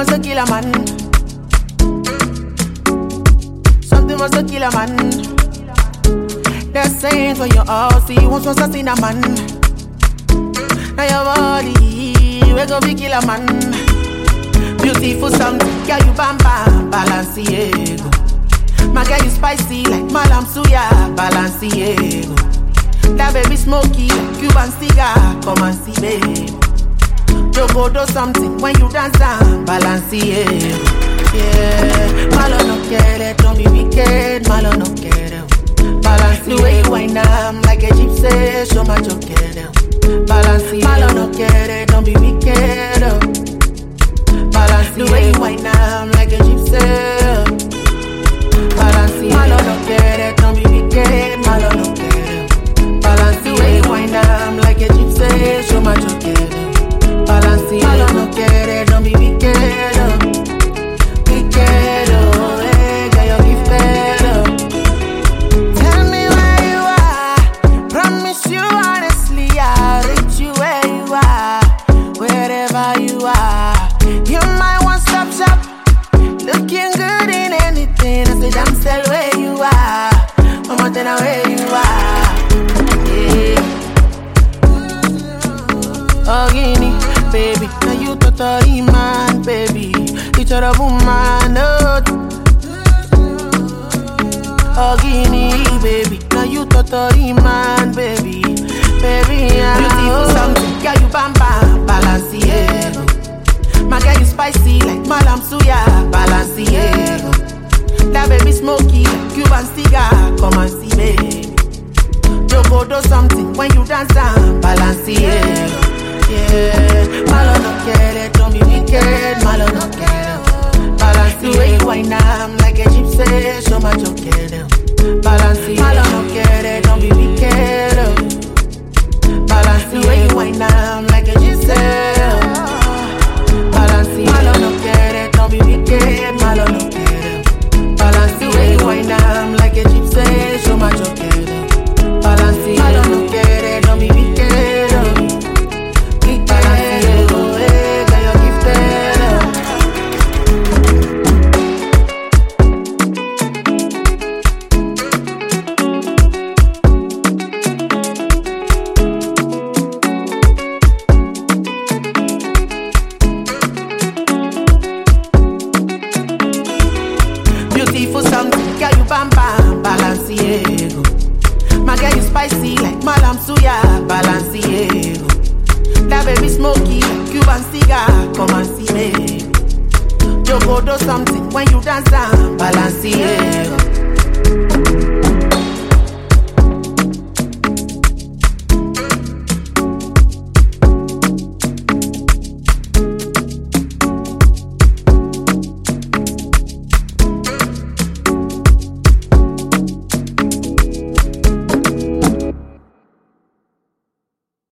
must kill a man. Something must kill a man. They're saying for your house, he wants to see a man. Now your body, we go be kill a man. Beautiful something, girl you bam bam, Balenciaga. My girl you spicy like Malam Suya, Balenciaga. That baby smoky like Cuban cigar, come and see baby. You go do something when you dance down, Balenciaga. Yeah, Malo no quiere, don't be wicked, Malo no quiere. Balenciaga, the way you wind up like a gypsy, show my joke, Balenciaga, Malo no quiere, don't be wicked. Balenciaga, the way you wind up like a gypsy. Balenciaga, Malo no quiere, don't be wicked, Malo no quiere. Balenciaga, the way you wind up like a gypsy, show my joke, Balenciaga, Malo no quiere, don't be wicked. Wicked, oh, hey, girl, you're gifted, oh. Tell me where you are. Promise you honestly, I'll reach you where you are. Wherever you are. You're my one-stop shop. Looking good in anything. I said, I'm still where you are. I'm more than where you are. Yeah. Oh, Guinea, baby. Now you totally man, baby. Each other woman, oh, Guinea, baby. Now you totally man, baby. Baby, yeah. Beautiful something, girl you bam bam, Balenciaga. My girl you spicy like Malam Suya, Balenciaga. That baby smoky like Cuban cigar, come and see baby. You go do something when you dance down, Balenciaga. Yeah, Malo no quiere, don't be wicked, Malo no quiere. Balenciaga, the way you wind up like a gypsy, show my joke, Balenciaga, Malo no quiere, don't be wicked. Balenciaga, the way you wind up like a gypsy. Balenciaga, Malo no quiere, don't be wicked, Malo no quiere. Balenciaga, the way you wind up like a gypsy, show my joke, Balenciaga, Malo no quiere, don't be wicked. Beautiful something, girl you bam bam, Balenciaga. My girl you spicy like Malam Suya, Balenciaga. That baby smoky like Cuban cigar, come and see me. You go do something when you dance down, Balenciaga.